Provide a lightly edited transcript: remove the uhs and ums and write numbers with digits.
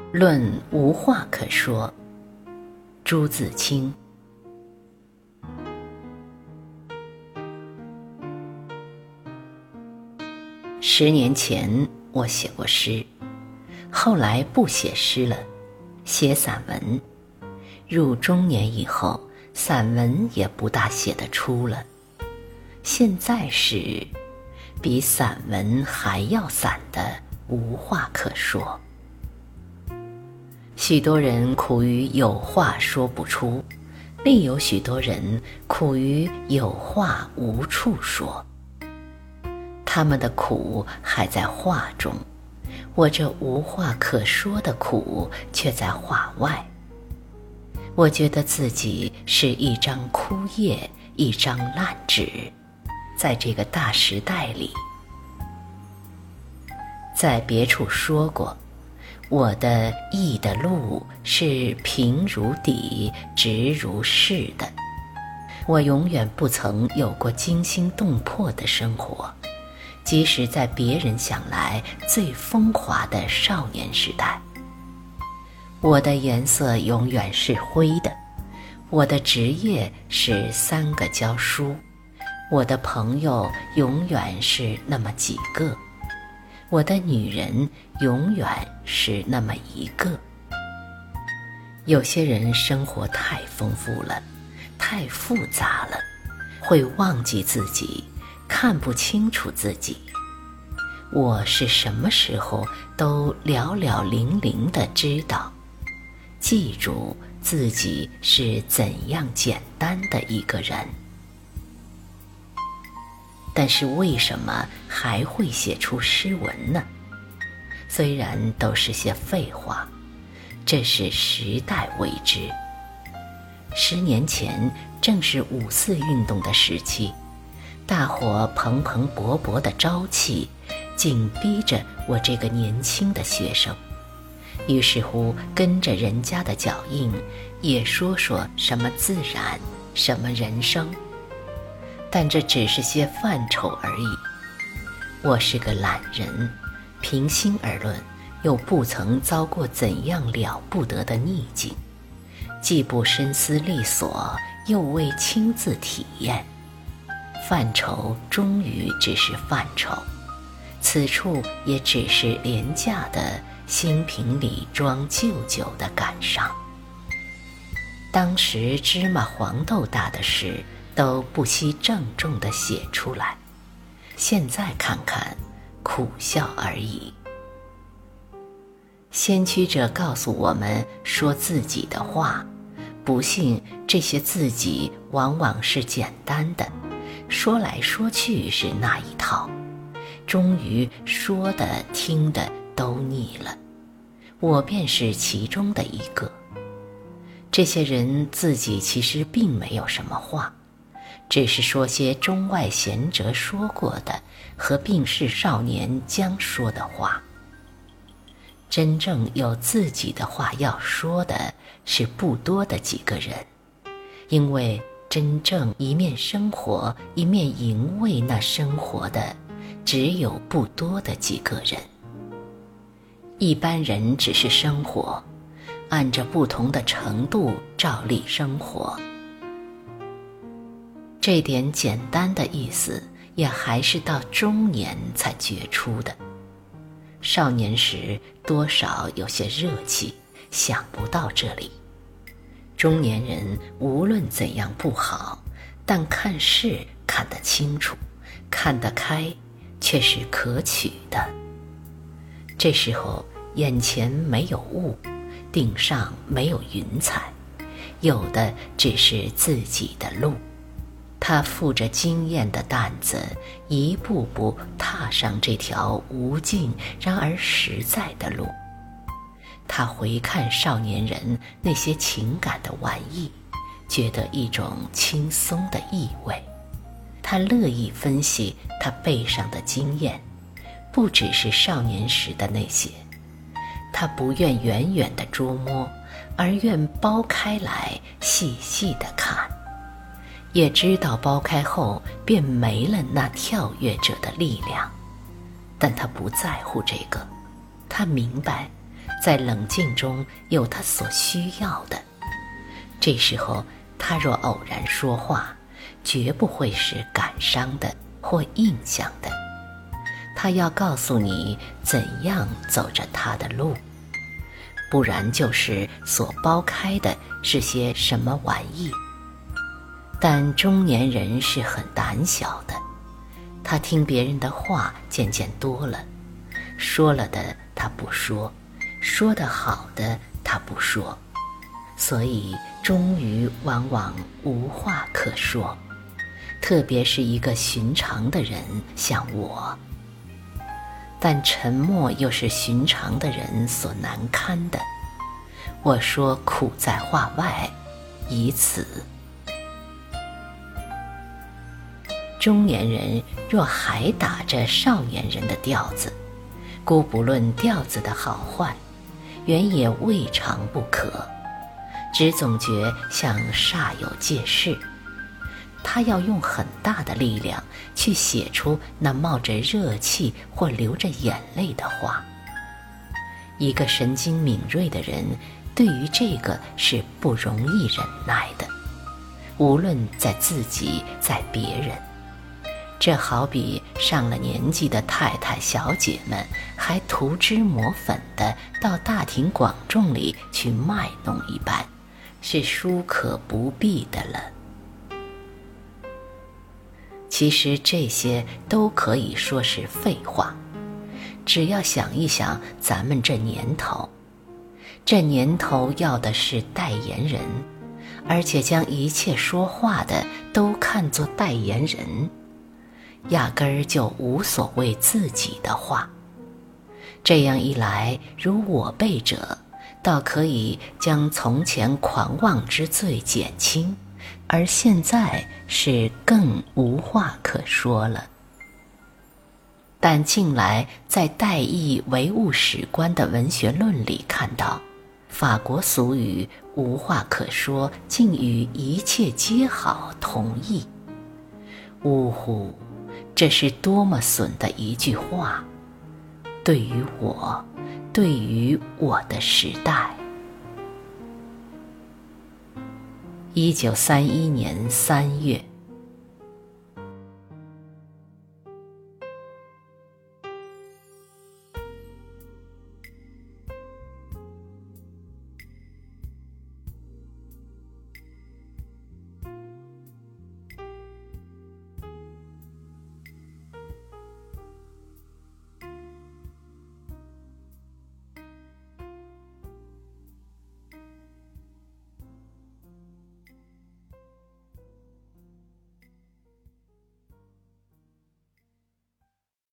论无话可说。朱自清。10年前我写过诗，后来不写诗了，写散文。入中年以后，散文也不大写得出了。现在是比散文还要散的无话可说。许多人苦于有话说不出，另有许多人苦于有话无处说。他们的苦还在话中，我这无话可说的苦却在话外。我觉得自己是一张枯叶，一张烂纸，在这个大时代里。在别处说过，我的艺的路是平如底，直如是的。我永远不曾有过惊心动魄的生活，即使在别人想来最风华的少年时代。我的颜色永远是灰的，我的职业是3个教书，我的朋友永远是那么几个，我的女人永远是那么一个。有些人生活太丰富了，太复杂了，会忘记自己，看不清楚自己。我是什么时候都了了零零地知道，记住自己是怎样简单的一个人。但是为什么还会写出诗文呢？虽然都是些废话，这是时代为之。10年前正是5·4运动的时期，大伙蓬蓬勃勃的朝气紧逼着我这个年轻的学生，于是乎跟着人家的脚印，也说说什么自然，什么人生，但这只是些范畴而已。我是个懒人，平心而论，又不曾遭过怎样了不得的逆境，既不深思利索，又未亲自体验。范畴终于只是范畴，此处也只是廉价的新瓶里装旧酒的感伤。当时芝麻黄豆大的事都不惜郑重地写出来，现在看看，苦笑而已。先驱者告诉我们说自己的话，不幸这些自己往往是简单的，说来说去是那一套，终于说的听的都腻了。我便是其中的一个。这些人自己其实并没有什么话，只是说些中外贤哲说过的和病逝少年将说的话。真正有自己的话要说的是不多的几个人，因为真正一面生活一面营卫那生活的只有不多的几个人。一般人只是生活，按着不同的程度照例生活。这点简单的意思也还是到中年才觉出的。少年时多少有些热气，想不到这里。中年人无论怎样不好，但看事看得清楚，看得开，却是可取的。这时候眼前没有雾，顶上没有云彩，有的只是自己的路。他负着经验的担子，一步步踏上这条无尽然而实在的路。他回看少年人那些情感的玩意，觉得一种轻松的意味。他乐意分析他背上的经验，不只是少年时的那些。他不愿远远地捉摸，而愿剥开来细细地看。也知道剥开后便没了那跳跃者的力量，但他不在乎这个。他明白， 在冷静中有他所需要的。这时候他若偶然说话，绝不会是感伤的或印象的，他要告诉你怎样走着他的路，不然就是所剥开的是些什么玩意。但中年人是很胆小的，他听别人的话渐渐多了，说了的他不说，说得好的他不说，所以终于往往无话可说，特别是一个寻常的人像我。但沉默又是寻常的人所难堪的，我说苦在话外，以此。中年人若还打着少年人的调子，姑不论调子的好坏，原也未尝不可，只总觉像煞有介事。他要用很大的力量去写出那冒着热气或流着眼泪的话。一个神经敏锐的人对于这个是不容易忍耐的，无论在自己在别人。这好比上了年纪的太太小姐们还涂脂抹粉的到大庭广众里去卖弄一般，是殊可不必的了。其实这些都可以说是废话，只要想一想咱们这年头要的是代言人，而且将一切说话的都看作代言人，压根儿就无所谓自己的话。这样一来，如我辈者，倒可以将从前狂妄之罪减轻，而现在是更无话可说了。但近来在代议唯物史观的文学论里看到，法国俗语无话可说竟与一切皆好同义。呜呼，这是多么损的一句话，对于我，对于我的时代。1931年3月。